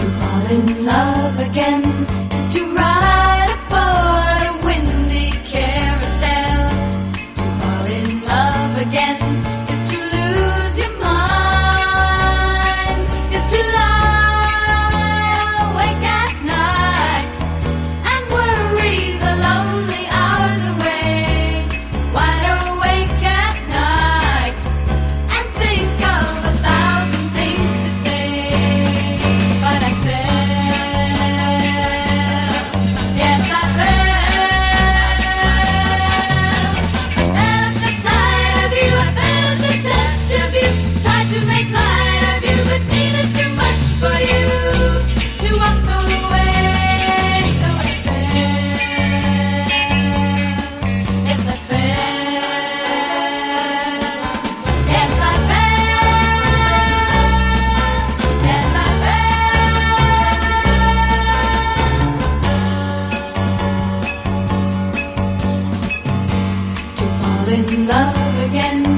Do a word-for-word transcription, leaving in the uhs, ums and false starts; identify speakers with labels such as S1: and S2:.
S1: fall in love again is to ride aboard a windy carousel. To fall in love again is to lose your mind, is to lie awake at night and worry the lonely hours away. Wide awake at night and think of a thousand things to say. But I fell, yes I fell. I fell at the sight of you, I fell at the touch of you. Tried to make light of you, but needed too much for you to walk away. So I fell, yes I fell, yes I fell, yes I fell. To fall in love again